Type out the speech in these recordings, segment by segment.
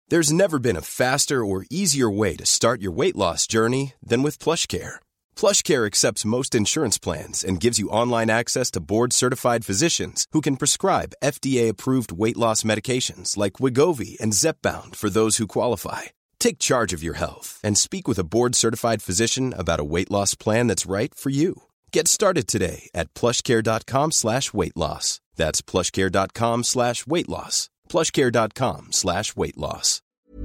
There's never been a faster or easier way to start your weight loss journey than with PlushCare. PlushCare accepts most insurance plans and gives you online access to board-certified physicians who can prescribe FDA-approved weight loss medications like Wegovy and Zepbound for those who qualify. Take charge of your health and speak with a board-certified physician about a weight loss plan that's right for you. Get started today at plushcare.com/weight loss. That's plushcare.com/weight loss. plushcare.com/weight loss.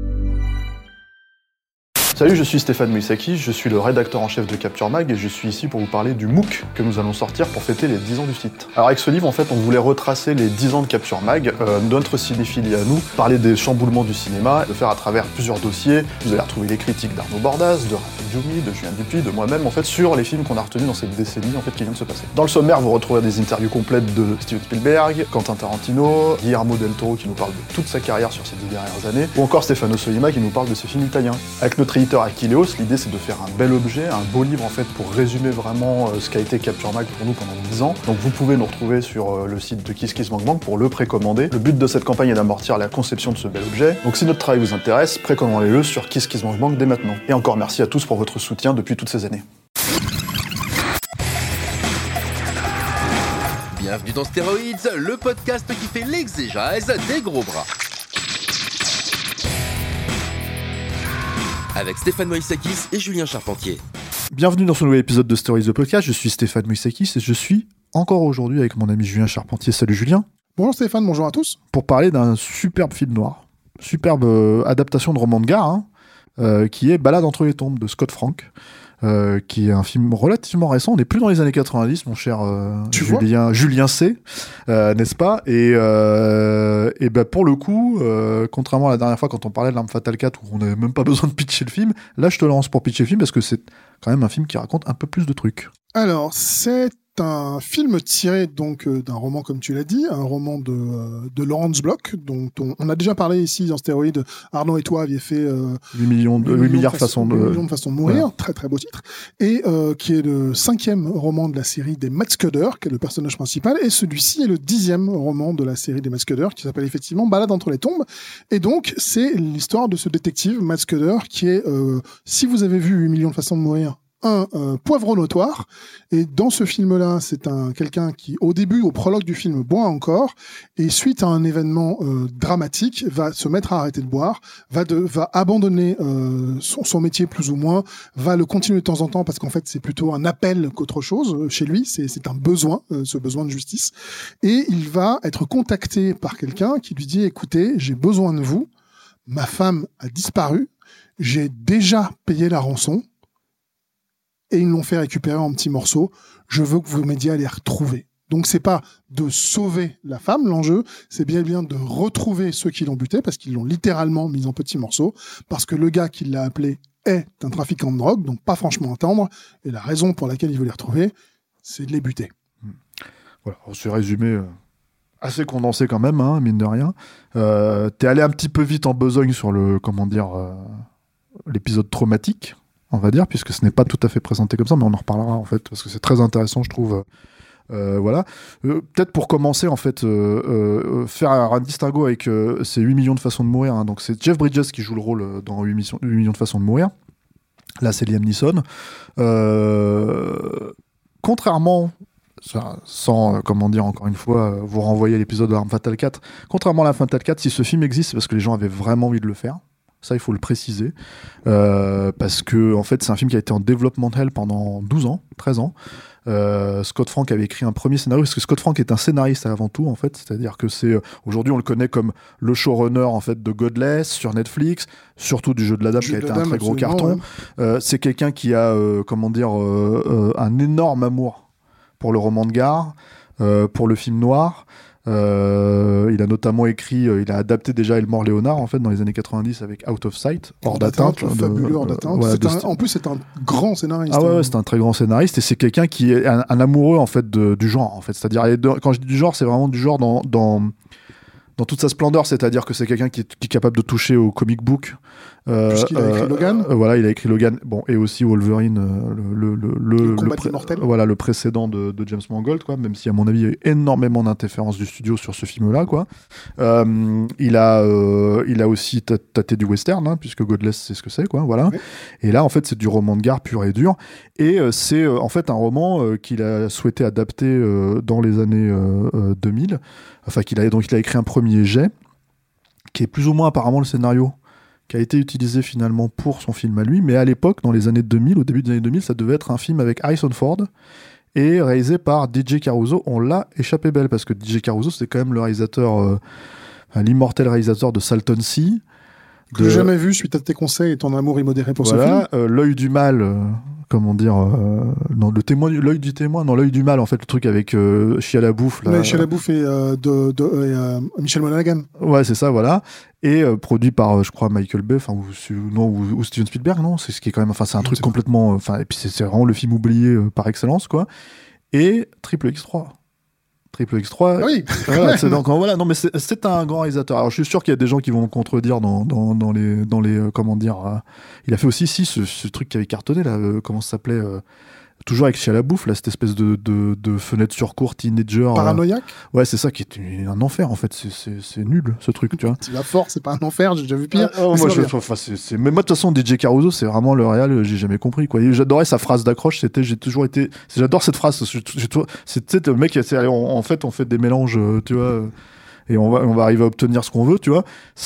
Salut, je suis Stéphane Moïsaki, je suis le rédacteur en chef de Capture Mag et je suis ici pour vous parler du MOOC que nous allons sortir pour fêter les 10 ans du site. Alors avec ce livre, en fait, on voulait retracer les 10 ans de Capture Mag, notre cinéphilie à nous, parler des chamboulements du cinéma, le faire à travers plusieurs dossiers. Vous allez retrouver les critiques d'Arnaud Bordas, de Rafik Djoumi, de Julien Dupuis, de moi-même, en fait, sur les films qu'on a retenus dans cette décennie, en fait, qui vient de se passer. Dans le sommaire, vous retrouverez des interviews complètes de Steven Spielberg, Quentin Tarantino, Guillermo del Toro qui nous parle de toute sa carrière sur ces 10 dernières années, ou encore Stefano Sollima qui nous parle de ses films italiens. Avec notre éditeur Aquileos, l'idée c'est de faire un bel objet, un beau livre en fait pour résumer vraiment ce qu'a été Capture Mag pour nous pendant 10 ans. Donc vous pouvez nous retrouver sur le site de KissKissBankBank pour le précommander. Le but de cette campagne est d'amortir la conception de ce bel objet. Donc si notre travail vous intéresse, précommandez-le sur KissKissBankBank dès maintenant. Et encore merci à tous pour votre soutien depuis toutes ces années. Bienvenue dans Stéroïdes, le podcast qui fait l'exégèse des gros bras. Avec Stéphane Moïsakis et Julien Charpentier. Bienvenue dans ce nouvel épisode de Stories the Podcast, je suis Stéphane Moïsakis et je suis encore aujourd'hui avec mon ami Julien Charpentier. Salut Julien. Bonjour Stéphane, bonjour à tous. Pour parler d'un superbe film noir, superbe adaptation de roman de gare, qui est Balade entre les tombes de Scott Frank, qui est un film relativement récent. On n'est plus dans les années 90, mon cher Julien C, n'est-ce pas ? Et ben pour le coup, contrairement à la dernière fois quand on parlait de L'Arme Fatale 4 où on n'avait même pas besoin de pitcher le film, là je te lance pour pitcher le film parce que c'est quand même un film qui raconte un peu plus de trucs. Alors, c'est un film tiré donc d'un roman, comme tu l'as dit, un roman de Lawrence Block, dont on a déjà parlé ici dans Stéroïdes. Arnaud et toi aviez fait 8 milliards de façons de mourir, ouais. Très très beau titre, et qui est le 5e roman de la série des Matt Scudder, qui est le personnage principal, et celui-ci est le 10e roman de la série des Matt Scudder, qui s'appelle effectivement Balade entre les tombes, et donc c'est l'histoire de ce détective, Matt Scudder, qui est, si vous avez vu 8 millions de façons de mourir, un poivre notoire, et dans ce film-là, c'est quelqu'un qui, au début, au prologue du film, boit encore, et suite à un événement dramatique, va se mettre à arrêter de boire, va abandonner son métier plus ou moins, va le continuer de temps en temps, parce qu'en fait, c'est plutôt un appel qu'autre chose chez lui, c'est un besoin, ce besoin de justice, et il va être contacté par quelqu'un qui lui dit « Écoutez, j'ai besoin de vous, ma femme a disparu, j'ai déjà payé la rançon, et ils l'ont fait récupérer en petits morceaux. Je veux que vous m'aidiez à les retrouver. » Donc c'est pas de sauver la femme, l'enjeu, c'est bien de retrouver ceux qui l'ont buté, parce qu'ils l'ont littéralement mis en petits morceaux, parce que le gars qui l'a appelé est un trafiquant de drogue, donc pas franchement à tendre, et la raison pour laquelle il veut les retrouver, c'est de les buter. Voilà, on s'est résumé assez condensé quand même, hein, mine de rien. T'es allé un petit peu vite en besogne sur l'épisode traumatique, on va dire, puisque ce n'est pas tout à fait présenté comme ça, mais on en reparlera en fait, parce que c'est très intéressant, je trouve. Voilà. Peut-être pour commencer, en fait, faire un distinguo avec ces 8 millions de façons de mourir. Hein. Donc c'est Jeff Bridges qui joue le rôle dans 8 millions de façons de mourir. Là, c'est Liam Neeson. Contrairement, sans, encore une fois, vous renvoyer à l'épisode de L'Arme Fatale 4, contrairement à L'Arme Fatale 4, si ce film existe, c'est parce que les gens avaient vraiment envie de le faire. Ça, il faut le préciser. Parce que, en fait, c'est un film qui a été en development hell pendant 13 ans. Scott Frank avait écrit un premier scénario, parce que Scott Frank est un scénariste avant tout, en fait. C'est-à-dire que aujourd'hui, on le connaît comme le showrunner, en fait, de Godless sur Netflix, surtout du Jeu de la Dame, qui a été un très gros carton. Ouais. C'est quelqu'un qui a, un énorme amour pour le roman de gare, pour le film noir. Il a notamment écrit, il a adapté déjà Elmore Leonard en fait dans les années 90 avec Out of Sight, hors d'atteinte, fabuleux Hors d'atteinte. En plus c'est un grand scénariste. Ah ouais, c'est un très grand scénariste et c'est quelqu'un qui est un amoureux en fait du genre en fait. C'est-à-dire quand je dis du genre, c'est vraiment du genre dans toute sa splendeur, c'est-à-dire que c'est quelqu'un qui est capable de toucher au comic book, Puisqu'il a écrit Logan. Voilà, il a écrit Logan. Bon, et aussi Wolverine, Le combat immortel. Voilà, le précédent de James Mangold, quoi. Même si à mon avis il y a eu énormément d'interférences du studio sur ce film-là, quoi. Il a aussi tâté du western, hein, puisque Godless c'est ce que c'est, quoi. Voilà. Ouais. Et là, en fait, c'est du roman de gare pur et dur. Et c'est en fait un roman qu'il a souhaité adapter dans les années 2000. Enfin, donc il a écrit un premier jet, qui est plus ou moins apparemment le scénario qui a été utilisé finalement pour son film à lui, mais à l'époque, dans les années 2000, au début des années 2000, ça devait être un film avec Harrison Ford et réalisé par DJ Caruso. On l'a échappé belle, parce que DJ Caruso, c'est quand même le réalisateur, l'immortel réalisateur de Salton Sea. Que j'ai jamais vu suite à tes conseils et ton amour immodéré pour ce film. L'œil du mal, comment dire, non, l'œil du témoin, non, l'œil du mal, en fait, le truc avec Shia LaBeouf. Mais Shia LaBeouf et Michel Monaghan. Ouais, c'est ça, voilà. Et produit par, je crois, Michael Bay, ou Steven Spielberg, non, c'est ce qui est quand même, enfin, c'est un truc complètement, et puis c'est vraiment le film oublié par excellence, quoi. Et Triple X3. Ah oui. Voilà, donc voilà, non, mais c'est un grand réalisateur. Alors je suis sûr qu'il y a des gens qui vont me contredire dans les comment dire. Il a fait aussi ce truc qui avait cartonné là, comment ça s'appelait, toujours avec Shia LaBeouf, là, cette espèce de fenêtre sur cour teenager. Paranoïaque. Ouais, c'est ça qui est un enfer en fait. C'est nul ce truc, tu vois. Tu vas fort, c'est pas un enfer, j'ai déjà vu pire. Mais moi de toute façon, DJ Caruso, c'est vraiment le réal, j'ai jamais compris, quoi. Et j'adorais sa phrase d'accroche, j'adore cette phrase. C'était le mec, en fait, on fait des mélanges, tu vois. Et on va arriver à obtenir ce qu'on veut, tu vois.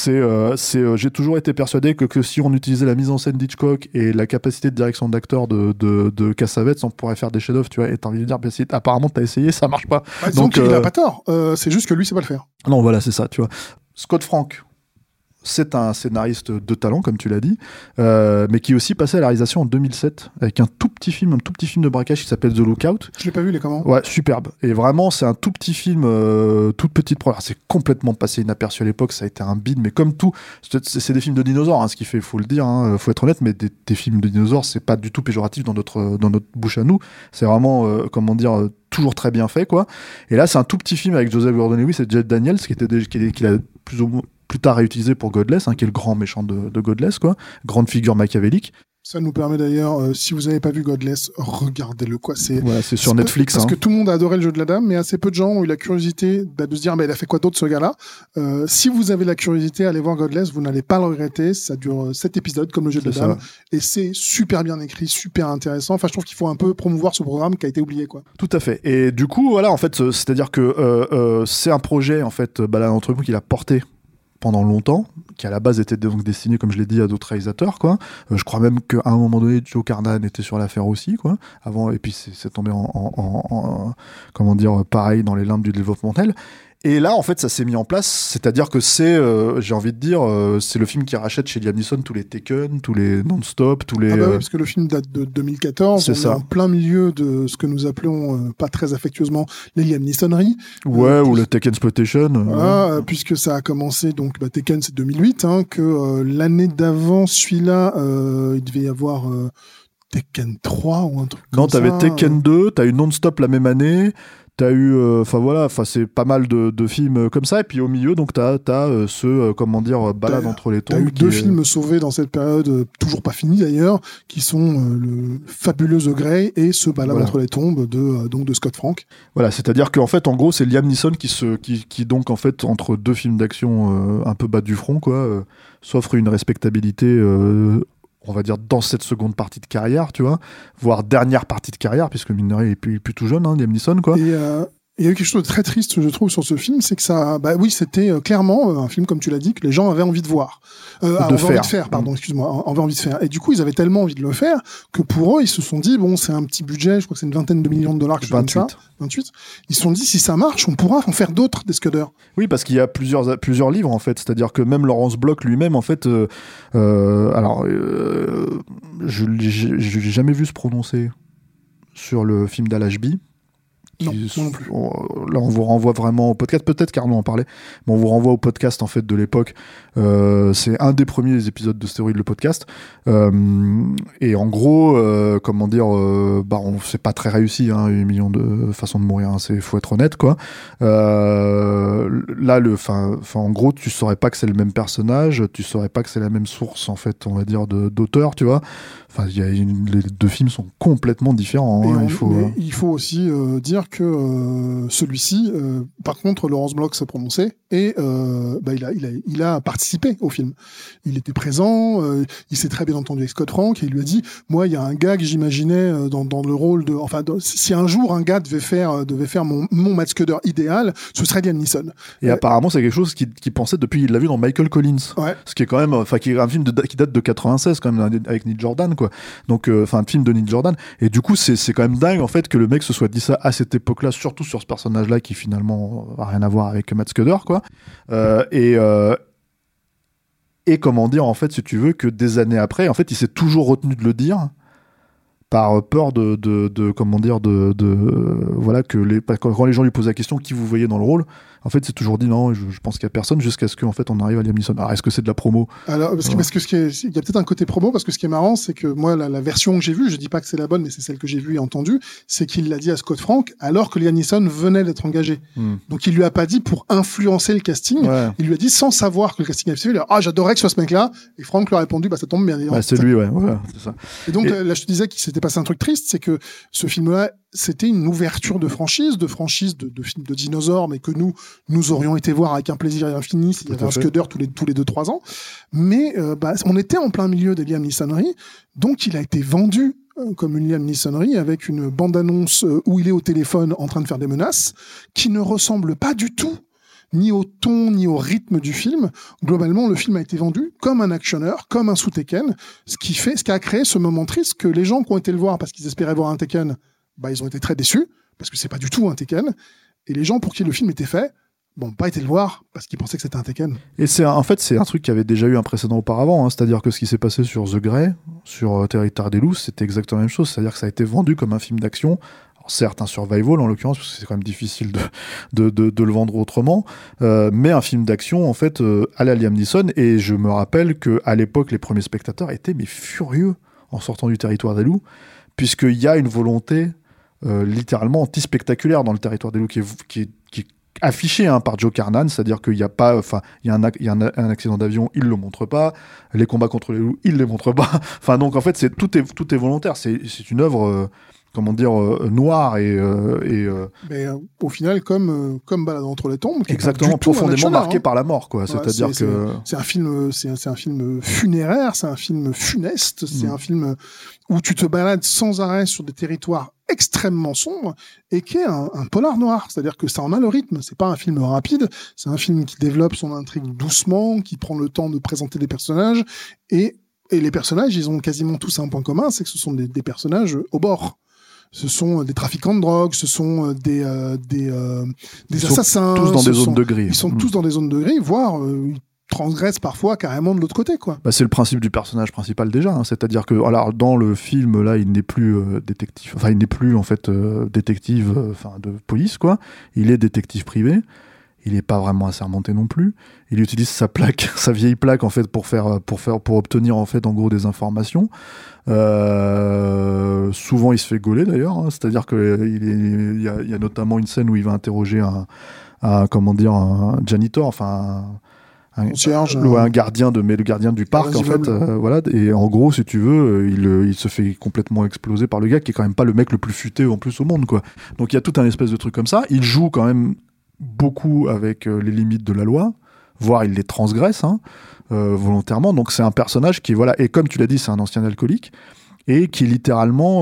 J'ai toujours été persuadé que si on utilisait la mise en scène d'Hitchcock et la capacité de direction d'acteur de Cassavetes, on pourrait faire des chefs-d'œuvre, tu vois. Et t'as envie de dire, apparemment t'as essayé, ça marche pas. Donc il a pas tort. C'est juste que lui sait pas le faire. Non, voilà, c'est ça, tu vois. Scott Frank, c'est un scénariste de talent, comme tu l'as dit, mais qui est aussi passé à la réalisation en 2007 avec un tout petit film de braquage qui s'appelle The Lookout. Je l'ai pas vu, il est comment ? Ouais, superbe. Et vraiment, c'est un tout petit film, toute petite première. C'est complètement passé inaperçu à l'époque, ça a été un bide, mais comme tout, c'est des films de dinosaures, hein, ce qui fait, faut le dire, hein, faut être honnête, mais des films de dinosaures, c'est pas du tout péjoratif dans notre bouche à nous. C'est vraiment, toujours très bien fait, quoi. Et là, c'est un tout petit film avec Joseph Gordon-Levitt et Jed Daniels, qu'il a plus tard réutilisé pour Godless, hein, qui est le grand méchant de Godless, quoi. Grande figure machiavélique. Ça nous permet d'ailleurs, si vous n'avez pas vu Godless, regardez-le, quoi. C'est sur Netflix. Parce que tout le monde a adoré le jeu de la dame, mais assez peu de gens ont eu la curiosité de se dire, mais il a fait quoi d'autre, ce gars-là? Si vous avez la curiosité, allez voir Godless, vous n'allez pas le regretter. Ça dure 7 épisodes, comme le jeu de la dame. Et c'est super bien écrit, super intéressant. Enfin, je trouve qu'il faut un peu promouvoir ce programme qui a été oublié, quoi. Tout à fait. Et du coup, voilà, en fait, c'est-à-dire que c'est un projet, en fait, Balade entre nous, qu'il a porté pendant longtemps, qui à la base était donc destiné, comme je l'ai dit, à d'autres réalisateurs, quoi. Je crois même qu'à un moment donné, Joe Carnahan était sur l'affaire aussi, quoi. Avant, et puis c'est tombé en comment dire, pareil dans les limbes du développemental. Et là, en fait, ça s'est mis en place, c'est-à-dire que j'ai envie de dire, c'est le film qui rachète chez Liam Neeson tous les Taken, tous les Non-Stop, tous les... Ah bah oui, parce que le film date de 2014, c'est ça. En plein milieu de ce que nous appelons, pas très affectueusement, les Liam Neesonneries. Ouais, ou le Taken Exploitation. Puisque ça a commencé, donc Taken c'est 2008, hein, que l'année d'avant, celui-là, il devait y avoir... Tekken 3 ou un truc comme ça. Non, t'avais Tekken 2, t'as eu Non-Stop la même année, t'as eu, c'est pas mal de films comme ça, et puis au milieu, donc t'as Balade entre les tombes. T'as eu deux films sauvés dans cette période, toujours pas finis d'ailleurs, qui sont le fabuleux The Grey et ce Balade entre les tombes de Scott Frank. Voilà, c'est-à-dire qu'en fait, en gros, c'est Liam Neeson qui donc, en fait, entre deux films d'action un peu bas du front, quoi, s'offre une respectabilité... on va dire dans cette seconde partie de carrière, tu vois, voire dernière partie de carrière, puisque mine de rien, il est plus tout jeune, hein, Liam Neeson, quoi. Et il y a eu quelque chose de très triste, je trouve, sur ce film, c'est que ça, c'était clairement un film, comme tu l'as dit, que les gens avaient envie de voir. Envie de faire. Et du coup, ils avaient tellement envie de le faire que pour eux, ils se sont dit, bon, c'est un petit budget, je crois que c'est une vingtaine de millions de dollars, 28. Ils se sont dit, si ça marche, on pourra en faire d'autres, des Scudder. Oui, parce qu'il y a plusieurs livres, en fait. C'est-à-dire que même Lawrence Block lui-même, en fait, je l'ai jamais vu se prononcer sur le film d'Al Ashby, Non plus. Là, on vous renvoie vraiment au podcast. Peut-être qu'Arnaud en parlait, mais on vous renvoie au podcast en fait de l'époque. C'est un des premiers épisodes de Stéroïde, le podcast. Et en gros, c'est pas très réussi. 8 millions de façons de mourir. Faut être honnête, quoi. Là, en gros, tu saurais pas que c'est le même personnage. Tu saurais pas que c'est la même source, en fait, on va dire, d'auteur, tu vois. Enfin, les deux films sont complètement différents. Il faut aussi dire que celui-ci, par contre, Laurence Bloch s'est prononcé et il a participé au film. Il était présent, il s'est très bien entendu avec Scott Frank et il lui a dit, moi, il y a un gars que j'imaginais dans le rôle de, si un jour un gars devait faire mon Matt Scudder idéal, ce serait Liam Neeson. Et apparemment, c'est quelque chose qu'il pensait depuis, il l'a vu dans Michael Collins. Ouais. Ce qui est quand même, qui est un film qui date de 96 quand même, avec Neil Jordan, quoi. Donc, un film de Neil Jordan. Et du coup, c'est quand même dingue, en fait, que le mec se soit dit ça à cette époque-là, surtout sur ce personnage-là qui finalement a rien à voir avec Matt Scudder, quoi. Et comment dire, en fait, si tu veux, que des années après, en fait, il s'est toujours retenu de le dire par peur voilà, quand les gens lui posent la question qui vous voyez dans le rôle, en fait c'est toujours dit non, je pense qu'il y a personne, jusqu'à ce qu'en fait on arrive à Liam Neeson. Alors est-ce que c'est de la promo? Alors parce que il y a peut-être un côté promo, parce que ce qui est marrant, c'est que moi la version que j'ai vue, je dis pas que c'est la bonne, mais c'est celle que j'ai vue et entendue, c'est qu'il l'a dit à Scott Frank alors que Liam Neeson venait d'être engagé. Donc il lui a pas dit pour influencer le casting, il lui a dit sans savoir que le casting avait fait, j'adorerais que ce soit ce mec-là, et Frank lui a répondu ça tombe bien. C'est lui, voilà, c'est ça. Et donc là je te disais qu'il s'était passé un truc triste, c'est que ce film-là, c'était une ouverture de franchise de films de dinosaures, mais que nous aurions été voir avec un plaisir infini s'il y avait un Scudder tous les 2-3 ans. Mais on était en plein milieu des Liam Neesonneries, donc il a été vendu comme une Liam Neesonnerie avec une bande-annonce où il est au téléphone en train de faire des menaces, qui ne ressemble pas du tout ni au ton, ni au rythme du film. Globalement, le film a été vendu comme un actionneur, comme un sous Tekken, ce qui a créé ce moment triste que les gens qui ont été le voir parce qu'ils espéraient voir un Tekken, ils ont été très déçus, parce que c'est pas du tout un Tekken, et les gens pour qui le film était fait, pas été le voir, parce qu'ils pensaient que c'était un Tekken. Et c'est un truc qui avait déjà eu un précédent auparavant, c'est-à-dire que ce qui s'est passé sur The Grey, sur Territoire des loups, c'était exactement la même chose, c'est-à-dire que ça a été vendu comme un film d'action, certes un survival en l'occurrence, parce que c'est quand même difficile de le vendre autrement, mais un film d'action en fait à la Liam Neeson. Et je me rappelle qu'à l'époque les premiers spectateurs étaient furieux en sortant du Territoire des loups, puisqu'il y a une volonté littéralement anti-spectaculaire dans le Territoire des loups qui est affiché par Joe Carnan, c'est-à-dire qu'il y a pas, il y a un accident d'avion, il le montre pas, les combats contre les loups, il les montre pas, donc en fait tout est volontaire, c'est une œuvre noire et mais au final comme Balade entre les tombes, qui exactement, profondément marqué par la mort, quoi. C'est-à-dire que c'est un film funéraire, c'est un film funeste, c'est un film où tu te balades sans arrêt sur des territoires extrêmement sombres et qui est un polar noir, c'est-à-dire que ça en a le rythme, c'est pas un film rapide, c'est un film qui développe son intrigue doucement, qui prend le temps de présenter des personnages et les personnages, ils ont quasiment tous un point commun, c'est que ce sont des personnages au bord. Ce sont des trafiquants de drogue, ce sont des assassins. Tous dans des zones de gris. Ils sont tous dans des zones de gris, voire ils transgressent parfois carrément de l'autre côté, quoi. C'est le principe du personnage principal déjà, c'est-à-dire que dans le film là, il n'est plus détective, il n'est plus en fait détective de police, quoi. Il est détective privé. Il n'est pas vraiment assermenté non plus. Il utilise sa vieille plaque en fait pour obtenir en fait en gros des informations. Souvent il se fait gauler d'ailleurs, c'est-à-dire que il y a notamment une scène où il va interroger un janitor, un gardien le gardien du parc en fait, voilà. Et en gros, si tu veux, il se fait complètement exploser par le gars qui est quand même pas le mec le plus futé en plus au monde, quoi. Donc il y a tout un espèce de truc comme ça. Il joue quand même beaucoup avec les limites de la loi, voire il les transgresse volontairement. Donc c'est un personnage qui, voilà, et comme tu l'as dit, c'est un ancien alcoolique et qui littéralement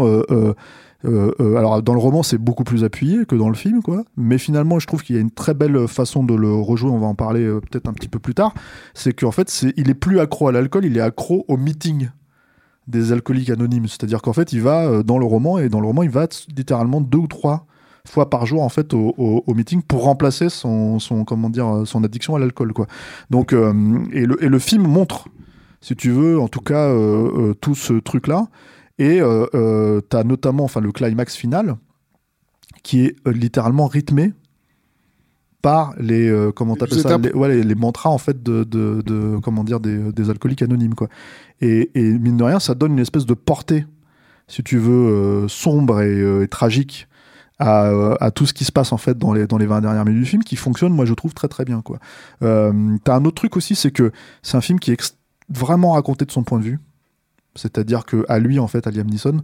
alors dans le roman c'est beaucoup plus appuyé que dans le film, quoi, mais finalement je trouve qu'il y a une très belle façon de le rejouer, on va en parler peut-être un petit peu plus tard. C'est qu'en fait il est plus accro à l'alcool, il est accro au meeting des alcooliques anonymes, c'est-à-dire qu'en fait il va dans le roman il va littéralement 2 ou 3 fois par jour en fait au meeting pour remplacer son addiction à l'alcool, quoi. Donc et le film montre, si tu veux, en tout cas tout ce truc là, et t'as notamment le climax final qui est littéralement rythmé par les les mantras en fait de comment dire des alcooliques anonymes, quoi. Et mine de rien, ça donne une espèce de portée, si tu veux, sombre et tragique à tout ce qui se passe en fait dans les 20 dernières minutes du film, qui fonctionne, moi je trouve très très bien, quoi. T'as un autre truc aussi, c'est que c'est un film qui est vraiment raconté de son point de vue. C'est-à-dire que à lui, en fait, à Liam Neeson,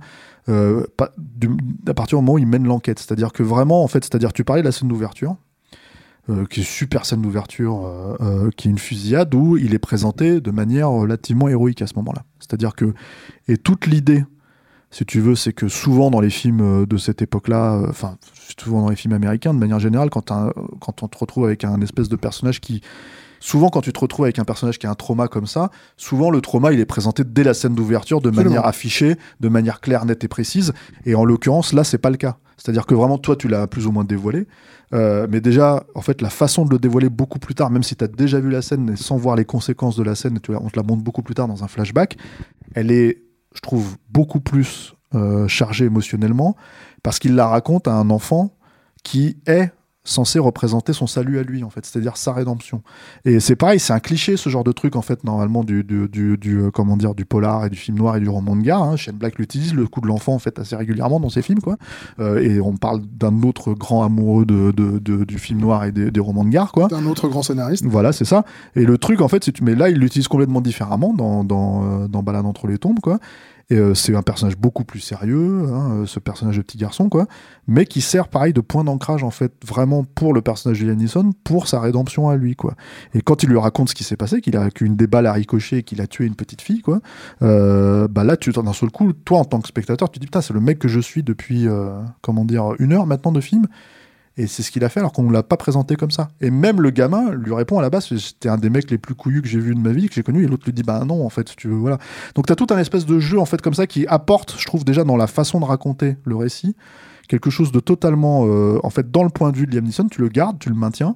à partir du moment où il mène l'enquête, c'est-à-dire que vraiment, en fait, tu parlais de la scène d'ouverture, qui est une super scène d'ouverture, qui est une fusillade où il est présenté de manière relativement héroïque à ce moment-là. C'est-à-dire que, et toute l'idée, si tu veux, c'est que souvent dans les films de cette époque-là, souvent dans les films américains, de manière générale, quand on te retrouve avec un espèce de personnage qui... Souvent, quand tu te retrouves avec un personnage qui a un trauma comme ça, souvent le trauma, il est présenté dès la scène d'ouverture, de manière affichée, de manière claire, nette et précise. Et en l'occurrence, là, c'est pas le cas. C'est-à-dire que vraiment, toi, tu l'as plus ou moins dévoilé. Mais déjà, en fait, la façon de le dévoiler beaucoup plus tard, même si tu as déjà vu la scène, et sans voir les conséquences de la scène, on te la montre beaucoup plus tard dans un flashback, elle est, je trouve, beaucoup plus chargée émotionnellement, parce qu'il la raconte à un enfant qui est censé représenter son salut à lui, en fait, c'est-à-dire sa rédemption. Et c'est pareil, c'est un cliché, ce genre de truc, en fait, normalement, du polar et du film noir et du roman de gare, hein. Shane Black l'utilise, le coup de l'enfant, en fait, assez régulièrement dans ses films, quoi. Et on parle d'un autre grand amoureux du film noir et des romans de gare, quoi. D'un autre grand scénariste. Voilà, c'est ça. Et le truc, en fait, mais là, il l'utilise complètement différemment dans Balade entre les tombes, quoi. Et c'est un personnage beaucoup plus sérieux, hein, ce personnage de petit garçon, quoi, mais qui sert pareil de point d'ancrage, en fait, vraiment pour le personnage de Liam Neeson, pour sa rédemption à lui, quoi. Et quand il lui raconte ce qui s'est passé, qu'une des balles a ricoché et qu'il a tué une petite fille, quoi, là, d'un seul coup, toi, en tant que spectateur, tu te dis, putain, c'est le mec que je suis depuis, 1 heure maintenant de film. Et c'est ce qu'il a fait alors qu'on ne l'a pas présenté comme ça. Et même le gamin lui répond à la base, c'était un des mecs les plus couillus que j'ai vu de ma vie, que j'ai connu, et l'autre lui dit, bah non, en fait, si tu veux, voilà. Donc t'as tout un espèce de jeu, en fait, comme ça, qui apporte, je trouve, déjà dans la façon de raconter le récit, quelque chose de totalement, en fait, dans le point de vue de Liam Neeson, tu le gardes, tu le maintiens.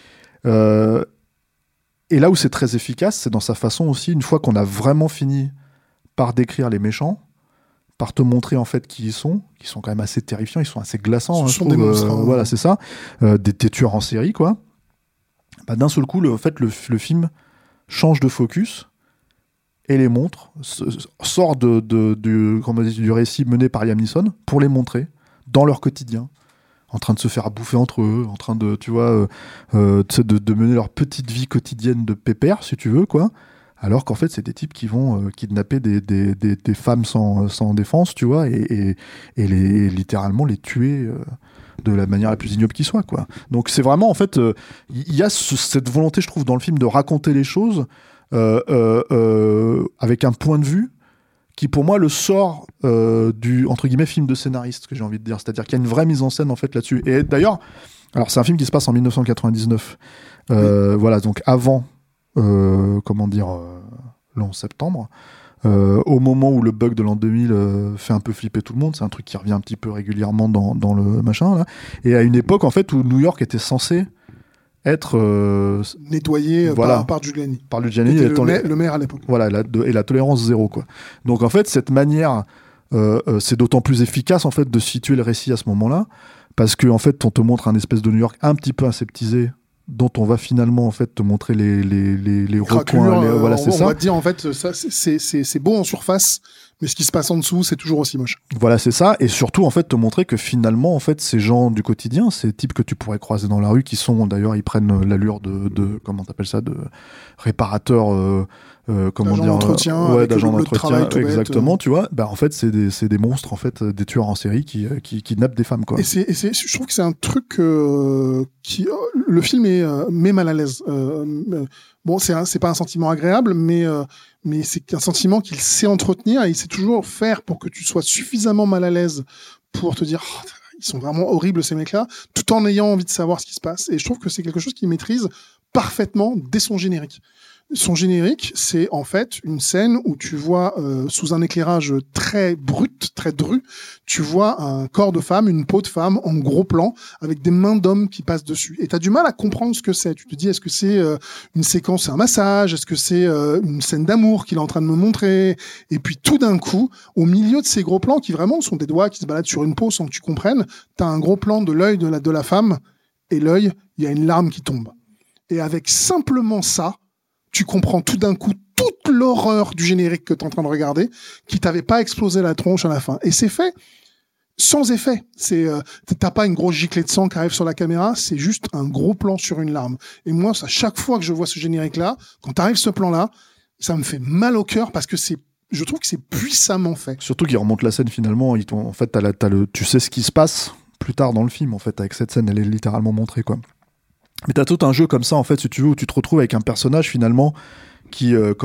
Et là où c'est très efficace, c'est dans sa façon aussi, une fois qu'on a vraiment fini par décrire les méchants, par te montrer en fait qui ils sont quand même assez terrifiants, ils sont assez glaçants, Ce sont des monstres, voilà, c'est ça, des tueurs en série, quoi. Bah, d'un seul coup, le film change de focus et les montre, sort du récit mené par Liam Neeson pour les montrer dans leur quotidien, en train de se faire bouffer entre eux, en train de, tu vois, de mener leur petite vie quotidienne de pépère, si tu veux, quoi. Alors qu'en fait, c'est des types qui vont kidnapper des femmes sans défense, tu vois, et littéralement les tuer de la manière la plus ignoble qui soit, quoi. Donc c'est vraiment, en fait, il y a cette volonté, je trouve, dans le film de raconter les choses avec un point de vue qui, pour moi, le sort du, entre guillemets, film de scénariste, que j'ai envie de dire. C'est-à-dire qu'il y a une vraie mise en scène, en fait, là-dessus. Et d'ailleurs, alors c'est un film qui se passe en 1999. Voilà, donc avant... le 11 septembre, au moment où le bug de l'an 2000 fait un peu flipper tout le monde, c'est un truc qui revient un petit peu régulièrement dans le machin, là, et à une époque en fait où New York était censé être nettoyé par Giuliani. Par Giuliani, le maire à l'époque. Voilà, et la tolérance zéro, quoi. Donc en fait, cette manière, c'est d'autant plus efficace en fait de situer le récit à ce moment-là, parce que en fait, on te montre un espèce de New York un petit peu aseptisé, dont on va finalement en fait te montrer les recoins, voilà, c'est ça. On va te dire en fait ça c'est beau en surface, mais ce qui se passe en dessous c'est toujours aussi moche. Voilà, c'est ça, et surtout en fait te montrer que finalement en fait ces gens du quotidien, ces types que tu pourrais croiser dans la rue, qui sont d'ailleurs, ils prennent l'allure de comment t'appelles ça, de réparateurs, d'agents d'entretien, exactement, tu vois. Bah en fait c'est des monstres, en fait, des tueurs en série qui kidnappent des femmes, quoi. Et je trouve que c'est un truc qui le film met mal à l'aise. Bon, c'est pas un sentiment agréable, mais c'est un sentiment qu'il sait entretenir, et il sait toujours faire pour que tu sois suffisamment mal à l'aise pour te dire ils sont vraiment horribles ces mecs-là, tout en ayant envie de savoir ce qui se passe. Et je trouve que c'est quelque chose qu'il maîtrise parfaitement dès son générique. Son générique, c'est en fait une scène où tu vois, sous un éclairage très brut, très dru, tu vois un corps de femme, une peau de femme en gros plan, avec des mains d'homme qui passent dessus. Et t'as du mal à comprendre ce que c'est. Tu te dis, est-ce que c'est une séquence, un massage? Est-ce que c'est une scène d'amour qu'il est en train de me montrer? Et puis tout d'un coup, au milieu de ces gros plans, qui vraiment sont des doigts qui se baladent sur une peau sans que tu comprennes, t'as un gros plan de l'œil de la femme, et l'œil, il y a une larme qui tombe. Et avec simplement ça, tu comprends tout d'un coup toute l'horreur du générique que tu es en train de regarder, qui t'avait pas explosé la tronche à la fin. Et c'est fait sans effet. T'as pas une grosse giclée de sang qui arrive sur la caméra, c'est juste un gros plan sur une larme. Et moi, à chaque fois que je vois ce générique-là, quand t'arrives ce plan-là, ça me fait mal au cœur parce que je trouve que c'est puissamment fait. Surtout qu'il remonte la scène finalement, en fait, tu sais ce qui se passe plus tard dans le film, en fait, avec cette scène, elle est littéralement montrée, quoi. Mais t'as tout un jeu comme ça, en fait, si tu veux, où tu te retrouves avec un personnage, finalement, qui est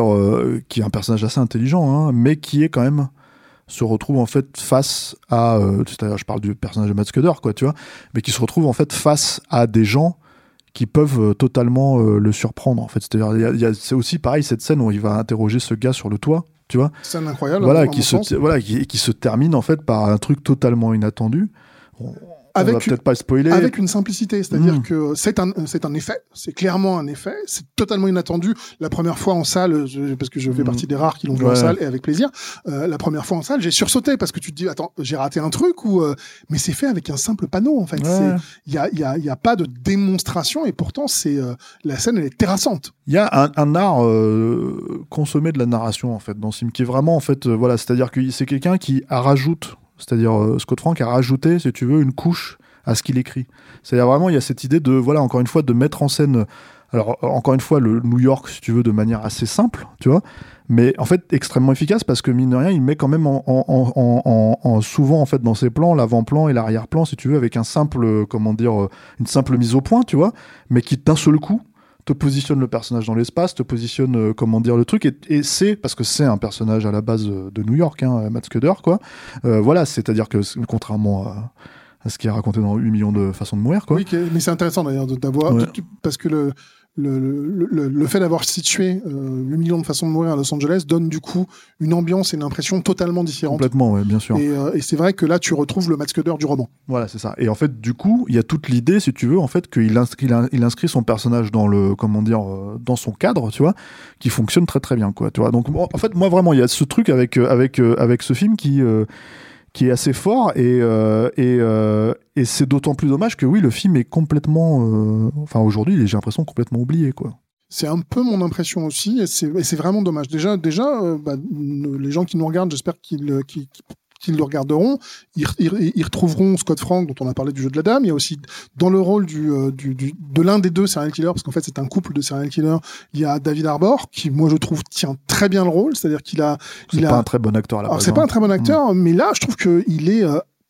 un personnage assez intelligent, hein, mais qui est quand même, se retrouve, en fait, face à, c'est-à-dire, je parle du personnage de Matt Scudder, quoi, tu vois, mais qui se retrouve, en fait, face à des gens qui peuvent totalement le surprendre, en fait. C'est-à-dire, c'est aussi pareil, cette scène où il va interroger ce gars sur le toit, tu vois. Scène incroyable. Voilà, qui se termine, en fait, par un truc totalement inattendu. On va peut-être pas le spoiler. Avec une simplicité, c'est-à-dire que c'est un effet, c'est clairement un effet, c'est totalement inattendu. La première fois en salle, parce que je fais partie des rares qui l'ont vu en salle et avec plaisir, la première fois en salle, j'ai sursauté parce que tu te dis, attends, j'ai raté un truc mais c'est fait avec un simple panneau en fait. Il y a pas de démonstration et pourtant la scène elle est terrassante. Il y a un art consommé de la narration en fait dans ce film qui est vraiment en fait c'est-à-dire que c'est quelqu'un qui rajoute. C'est-à-dire, Scott Frank a rajouté, si tu veux, une couche à ce qu'il écrit. C'est-à-dire, vraiment, il y a cette idée de, encore une fois, de mettre en scène, alors, encore une fois, le New York, si tu veux, de manière assez simple, tu vois, mais en fait, extrêmement efficace, parce que, mine de rien, il met quand même souvent, en fait, dans ses plans, l'avant-plan et l'arrière-plan, si tu veux, avec une simple mise au point, tu vois, mais qui, d'un seul coup, te positionne le personnage dans l'espace, te positionne, le truc, et c'est, parce que c'est un personnage à la base de New York, hein, Matt Scudder, quoi. C'est-à-dire que, contrairement à ce qui est raconté dans 8 millions de façons de mourir, quoi. Oui, mais c'est intéressant d'ailleurs d'avoir, parce que le fait d'avoir situé 8 millions de façons de mourir à Los Angeles donne du coup une ambiance et une imprestion totalement différentes. Complètement, ouais, bien sûr. Et c'est vrai que là, tu retrouves le Matt Scudder du roman. Voilà, c'est ça. Et en fait, du coup, il y a toute l'idée, si tu veux, en fait, qu'il inscrit son personnage dans dans son cadre, tu vois, qui fonctionne très très bien, quoi. Tu vois. Donc, en fait, moi vraiment, il y a ce truc avec ce film qui est assez fort et c'est d'autant plus dommage que oui, le film est complètement, aujourd'hui, j'ai l'impression complètement oublié, quoi. C'est un peu mon impression aussi, et c'est vraiment dommage. Déjà, les gens qui nous regardent, j'espère qu'ils le regarderont, ils retrouveront Scott Frank, dont on a parlé du jeu de la dame. Il y a aussi, dans le rôle de l'un des deux serial killers, parce qu'en fait, c'est un couple de serial killers, il y a David Harbour, qui, moi, je trouve, tient très bien le rôle. C'est-à-dire qu'il a... C'est pas un très bon acteur à la base. Alors, c'est pas un très bon acteur, mais là, je trouve qu'il est...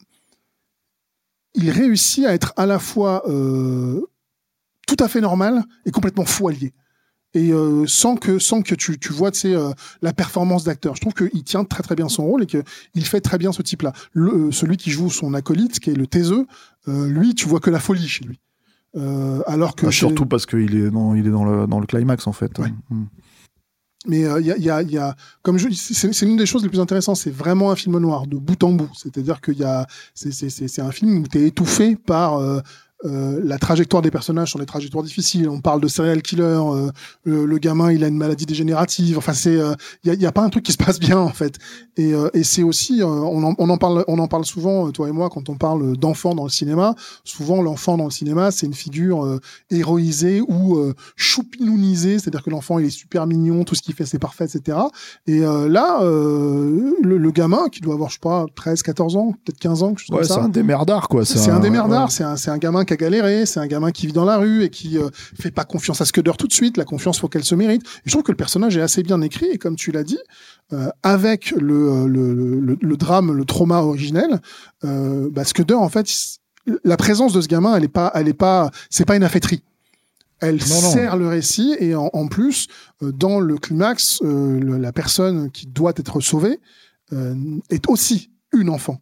il réussit à être à la fois tout à fait normal et complètement fou allié. Et sans que tu vois la performance d'acteur. Je trouve qu'il tient très très bien son rôle et qu'il fait très bien ce type-là. Celui qui joue son acolyte, qui est le taiseux, lui, tu vois que la folie chez lui. Alors que surtout parce qu'il est dans le climax en fait. Ouais. Mais il y a comme c'est l'une des choses les plus intéressantes. C'est vraiment un film noir de bout en bout. C'est-à-dire c'est un film où t'es étouffé par la trajectoire des personnages sont des trajectoires difficiles. On parle de serial killer, le gamin il a une maladie dégénérative. Enfin il y a pas un truc qui se passe bien en fait. Et c'est aussi on en parle souvent toi et moi quand on parle d'enfants dans le cinéma. Souvent l'enfant dans le cinéma c'est une figure héroïsée ou choupinounisée, c'est-à-dire que l'enfant il est super mignon, tout ce qu'il fait c'est parfait, etc. Et là le gamin qui doit avoir je sais pas 13-14 ans, peut-être 15 ans, quelque chose comme ça. C'est un démerdard quoi. C'est un démerdard, c'est un gamin qui a galéré, c'est un gamin qui vit dans la rue et qui fait pas confiance à Scudder tout de suite. La confiance, faut qu'elle se mérite. Et je trouve que le personnage est assez bien écrit et comme tu l'as dit, avec le drame, le trauma originel, Scudder en fait, la présence de ce gamin, c'est pas une affaîtrie. Elle sert le récit et en plus, dans le climax, la personne qui doit être sauvée est aussi une enfant.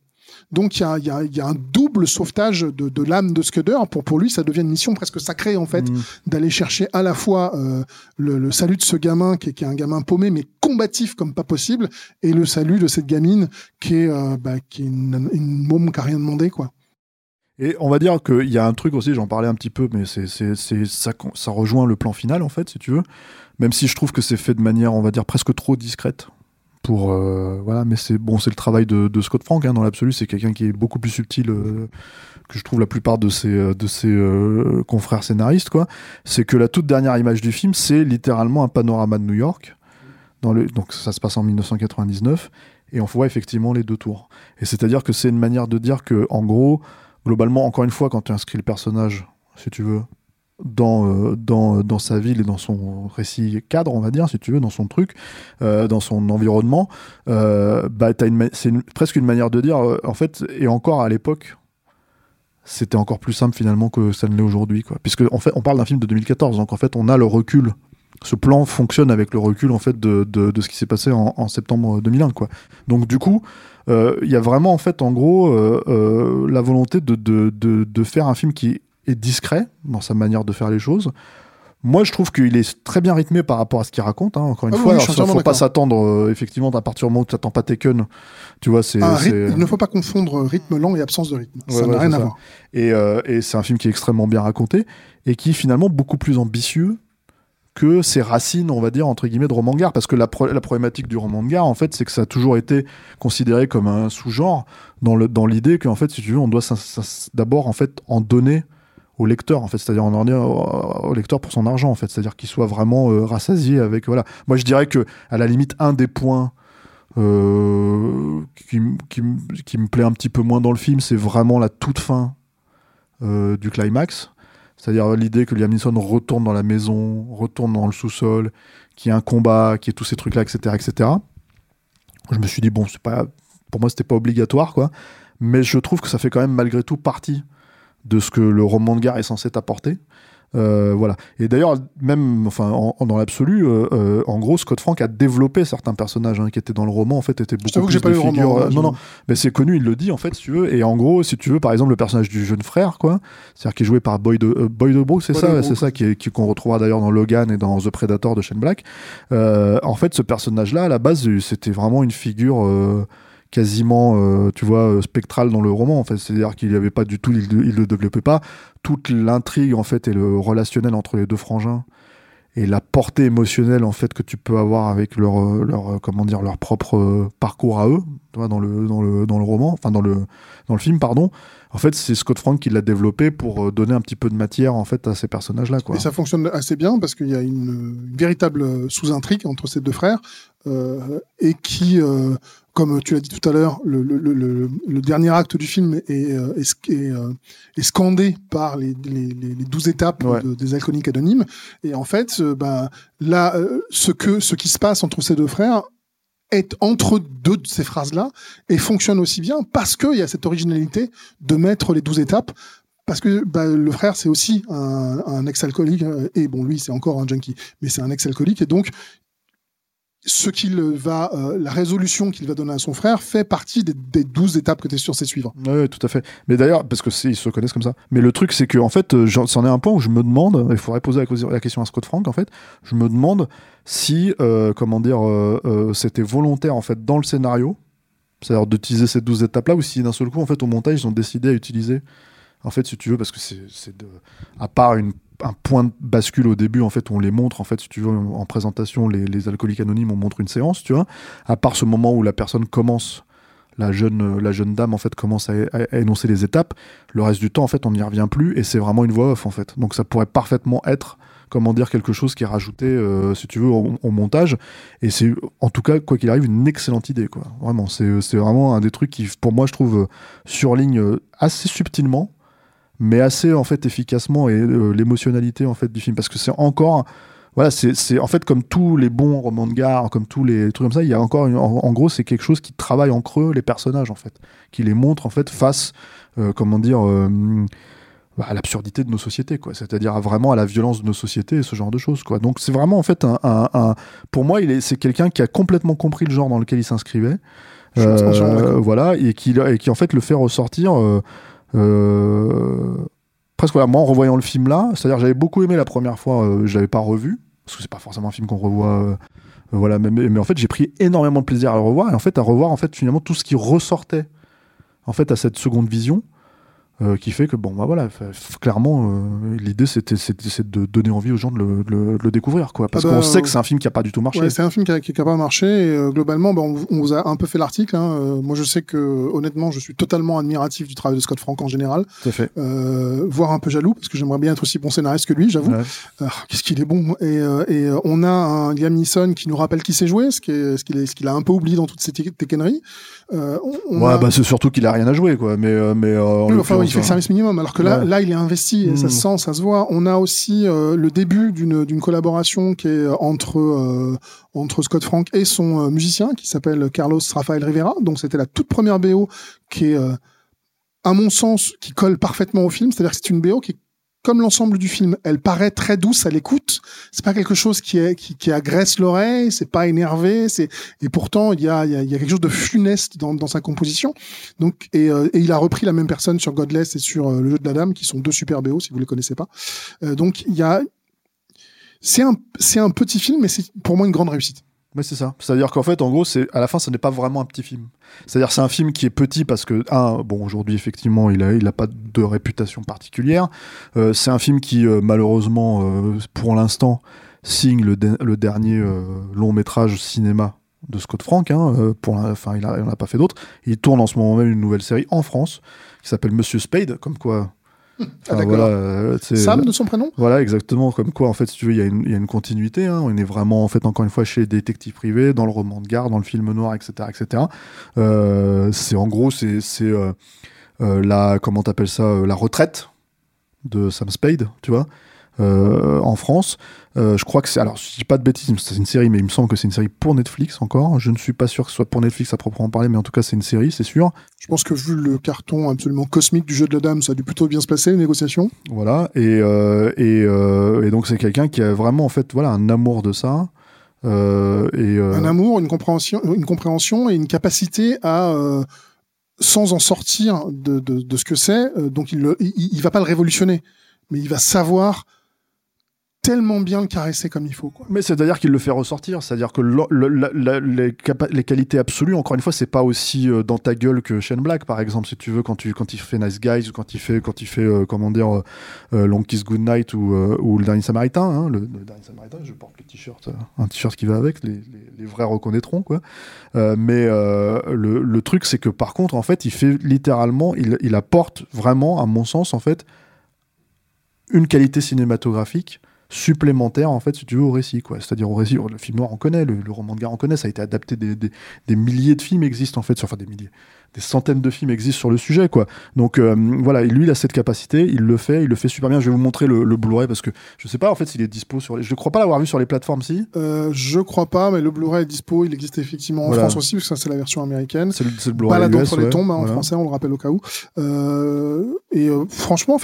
Donc il y a un double sauvetage de l'âme de Scudder. Pour lui, ça devient une mission presque sacrée en fait, d'aller chercher à la fois le salut de ce gamin qui est un gamin paumé mais combatif comme pas possible, et le salut de cette gamine qui est une môme qui a rien demandé, quoi. Et on va dire qu'il y a un truc aussi, j'en parlais un petit peu, mais ça rejoint le plan final, en fait, si tu veux. Même si je trouve que c'est fait de manière, on va dire, presque trop discrète. Voilà, mais c'est le travail de Scott Frank, hein, dans l'absolu. C'est quelqu'un qui est beaucoup plus subtil que je trouve la plupart de ses confrères scénaristes, quoi. C'est que la toute dernière image du film, c'est littéralement un panorama de New York. Donc ça se passe en 1999, et on voit effectivement les deux tours. Et c'est-à-dire que c'est une manière de dire que, en gros, globalement, encore une fois, quand tu inscris le personnage, si tu veux, dans sa ville et dans son récit cadre, on va dire, si tu veux, dans son truc, dans son environnement, c'est presque une manière de dire, en fait, et encore à l'époque, c'était encore plus simple finalement que ça ne l'est aujourd'hui, quoi. Puisque en fait, on parle d'un film de 2014, donc en fait, on a le recul. Ce plan fonctionne avec le recul en fait de ce qui s'est passé en septembre 2001, quoi. Donc du coup, il y a vraiment en fait en gros la volonté de faire un film qui est discret dans sa manière de faire les choses. Moi, je trouve qu'il est très bien rythmé par rapport à ce qu'il raconte, hein, encore une fois. Alors, il ne faut pas s'attendre, effectivement, à partir du moment où tu n'attends pas Taken, tu vois, il ne faut pas confondre rythme lent et absence de rythme. Ça n'a rien à voir. Et c'est un film qui est extrêmement bien raconté et qui est finalement beaucoup plus ambitieux que ses racines, on va dire, entre guillemets, de roman de gare. Parce que la problématique du roman de gare, en fait, c'est que ça a toujours été considéré comme un sous-genre dans l'idée qu'en fait, si tu veux, on doit d'abord, en fait, en donner au lecteur, en fait, c'est-à-dire en donner au lecteur pour son argent, en fait, c'est-à-dire qu'il soit vraiment rassasié avec, voilà. Moi, je dirais que, à la limite, un des points qui me plaît un petit peu moins dans le film, c'est vraiment la toute fin du climax. C'est-à-dire l'idée que Liam Neeson retourne dans la maison, retourne dans le sous-sol, qu'il y ait un combat, qu'il y ait tous ces trucs-là, etc., etc. Je me suis dit, bon, pour moi, c'était pas obligatoire, quoi. Mais je trouve que ça fait quand même, malgré tout, partie de ce que le roman de gare est censé apporter. Voilà. Et d'ailleurs, même dans l'absolu, en gros, Scott Frank a développé certains personnages qui étaient dans le roman, en fait, étaient beaucoup plus des figures. Non, mais c'est connu, il le dit, en fait, si tu veux. Et en gros, si tu veux, par exemple, le personnage du jeune frère, quoi, c'est-à-dire qui est joué par Boyd Brooks, c'est ça, qu'on retrouvera d'ailleurs dans Logan et dans The Predator de Shane Black. En fait, ce personnage-là, à la base, c'était vraiment une figure quasiment, tu vois, spectral dans le roman, en fait. C'est-à-dire qu'il n'y avait pas du tout, il le développait pas. Toute l'intrigue, en fait, et le relationnel entre les deux frangins et la portée émotionnelle, en fait, que tu peux avoir avec leur propre parcours à eux, tu vois, dans le roman, enfin, dans le film, pardon. En fait, c'est Scott Frank qui l'a développé pour donner un petit peu de matière, en fait, à ces personnages-là, quoi. Et ça fonctionne assez bien parce qu'il y a une véritable sous-intrigue entre ces deux frères et qui, comme tu l'as dit tout à l'heure, le dernier acte du film est scandé par les 12 étapes des alcooliques anonymes. Et en fait, ce qui se passe entre ces deux frères est entre deux de ces phrases-là et fonctionne aussi bien parce qu'il y a cette originalité de mettre les 12 étapes. Parce que le frère, c'est aussi un ex-alcoolique, et bon, lui, c'est encore un junkie, mais c'est un ex-alcoolique, et donc la résolution qu'il va donner à son frère fait partie des 12 étapes que tu es censé suivre. Oui, tout à fait. Mais d'ailleurs, parce que ils se connaissent comme ça. Mais le truc, c'est que en fait, c'en est un point où je me demande, il faudrait poser la question à Scott Frank, en fait, je me demande si, c'était volontaire, en fait, dans le scénario, c'est-à-dire d'utiliser ces 12 étapes-là, ou si d'un seul coup, en fait, au montage, ils ont décidé à utiliser, en fait, si tu veux, parce que à part un point de bascule au début, en fait, on les montre, en fait, si tu veux, en présentation, les alcooliques anonymes, on montre une séance, tu vois, à part ce moment où la personne commence, la jeune dame, en fait, commence à énoncer les étapes, le reste du temps, en fait, on n'y revient plus, et c'est vraiment une voix off, en fait. Donc ça pourrait parfaitement être, comment dire, quelque chose qui est rajouté, si tu veux, au montage, et c'est, en tout cas, quoi qu'il arrive, une excellente idée, quoi. Vraiment, c'est vraiment un des trucs qui, pour moi, je trouve, surligne assez subtilement, mais assez en fait efficacement, et l'émotionnalité en fait du film, parce que c'est encore, voilà, c'est en fait comme tous les bons romans de gare, comme tous les trucs comme ça, il y a encore en gros, c'est quelque chose qui travaille en creux les personnages, en fait, qui les montre en fait face à l'absurdité de nos sociétés, quoi. C'est-à-dire vraiment à la violence de nos sociétés et ce genre de choses, quoi. Donc c'est vraiment en fait pour moi, c'est quelqu'un qui a complètement compris le genre dans lequel il s'inscrivait. Voilà, et qui en fait le fait ressortir presque voilà, moi en revoyant le film là, c'est-à-dire j'avais beaucoup aimé la première fois, je l'avais pas revu parce que c'est pas forcément un film qu'on revoit voilà, mais en fait j'ai pris énormément de plaisir à le revoir et en fait à revoir en fait finalement tout ce qui ressortait en fait à cette seconde vision. Qui fait que bon bah voilà clairement l'idée c'était de donner envie aux gens de le découvrir quoi, parce qu'on sait que c'est un film qui a pas du tout marché. Ouais, c'est un film qui a pas marché et globalement on vous a un peu fait l'article hein. Moi je sais que honnêtement je suis totalement admiratif du travail de Scott Frank en général, tout à fait. Voire un peu jaloux parce que j'aimerais bien être aussi bon scénariste que lui, j'avoue. Ouais. Qu'est-ce qu'il est bon et on a un Liam Neeson qui nous rappelle qui sait jouer, ce qu'il a un peu oublié dans toutes ces tequenneries. Bah c'est surtout qu'il a rien à jouer quoi, mais il fait le service minimum alors que là il est investi et ça se sent, ça se voit. On a aussi le début d'une collaboration qui est entre Scott Frank et son musicien qui s'appelle Carlos Rafael Rivera, donc c'était la toute première BO qui est à mon sens qui colle parfaitement au film, c'est-à-dire que c'est une BO qui est comme l'ensemble du film, elle paraît très douce à l'écoute. C'est pas quelque chose qui agresse l'oreille, c'est pas énervé, et pourtant il y a quelque chose de funeste dans sa composition. Donc et il a repris la même personne sur Godless et sur Le Jeu de la Dame, qui sont deux super BO si vous les connaissez pas. Donc c'est un petit film, mais c'est pour moi une grande réussite. Mais c'est ça. C'est-à-dire qu'en fait, en gros, à la fin, ce n'est pas vraiment un petit film. C'est-à-dire c'est un film qui est petit parce que, aujourd'hui, effectivement, il a pas de réputation particulière. C'est un film qui, malheureusement, pour l'instant, signe le dernier long métrage cinéma de Scott Frank. Il n'en a pas fait d'autres. Il tourne en ce moment même une nouvelle série en France qui s'appelle Monsieur Spade, comme quoi... Voilà, Sam de son prénom. Voilà, exactement. Comme quoi, en fait, si tu veux, il y a une continuité. Hein. On est vraiment, en fait, encore une fois, chez les détectives privés, dans le roman de gare, dans le film noir, etc., etc. C'est en gros, comment t'appelles ça, la retraite de Sam Spade, tu vois, en France. Je crois que c'est, alors je dis pas de bêtises, c'est une série, mais il me semble que c'est une série pour Netflix encore. Je ne suis pas sûr que ce soit pour Netflix à proprement parler, mais en tout cas c'est une série, c'est sûr. Je pense que vu le carton absolument cosmique du Jeu de la Dame, ça a dû plutôt bien se passer, les négociations. Voilà, et donc c'est quelqu'un qui a vraiment en fait un amour de ça. Un amour, une compréhension et une capacité à sans en sortir de ce que c'est. Donc il va pas le révolutionner, mais il va savoir tellement bien le caresser comme il faut, quoi. Mais c'est-à-dire qu'il le fait ressortir, c'est-à-dire que les qualités absolues, encore une fois, c'est pas aussi dans ta gueule que Shane Black, par exemple, si tu veux, quand il fait Nice Guys, ou quand il fait Long Kiss Goodnight ou Le Dernier Samaritain, hein, le Dernier Samaritain, je porte le t-shirt, un t-shirt qui va avec, les vrais reconnaîtront, quoi. Mais le truc, c'est que par contre, en fait, il fait littéralement, il apporte vraiment, à mon sens, en fait, une qualité cinématographique supplémentaire, en fait, si tu veux, au récit, quoi. C'est-à-dire au récit, le film noir on connaît, le roman de gare on connaît, ça a été adapté, des milliers de films existent en fait, des centaines de films existent sur le sujet, quoi. Donc voilà, lui il a cette capacité, il le fait super bien. Je vais vous montrer le Blu-ray parce que je sais pas en fait s'il est dispo je crois pas l'avoir vu sur les plateformes, si. Je crois pas, mais le Blu-ray est dispo, il existe effectivement en France aussi, parce que ça c'est la version américaine. C'est le Blu-ray Balade US, entre les tombes, en français, on le rappelle au cas où. Franchement,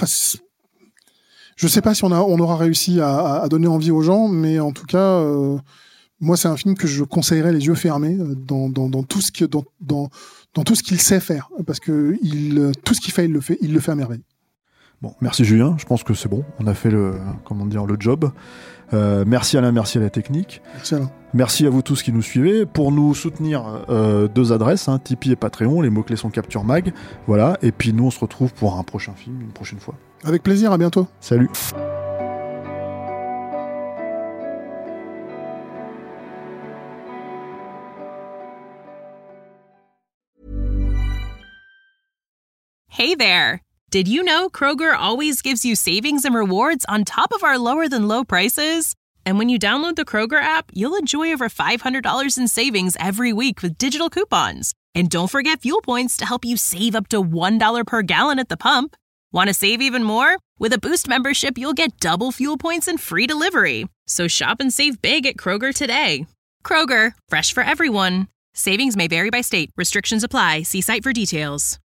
je sais pas si on aura réussi à donner envie aux gens, mais en tout cas, moi c'est un film que je conseillerais les yeux fermés dans tout ce qu'il sait faire, parce que tout ce qu'il fait, il le fait à merveille. Bon, merci Julien, je pense que c'est bon, on a fait le job. Merci Alain, merci à la technique. Merci Alain. Merci à vous tous qui nous suivez. Pour nous soutenir, 2 adresses, hein, Tipeee et Patreon, les mots-clés sont Capture Mag. Voilà, et puis nous on se retrouve pour un prochain film, une prochaine fois. Avec plaisir, à bientôt. Salut. Hey there. Did you know Kroger always gives you savings and rewards on top of our lower-than-low prices? And when you download the Kroger app, you'll enjoy over $500 in savings every week with digital coupons. And don't forget fuel points to help you save up to $1 per gallon at the pump. Want to save even more? With a Boost membership, you'll get double fuel points and free delivery. So shop and save big at Kroger today. Kroger, fresh for everyone. Savings may vary by state. Restrictions apply. See site for details.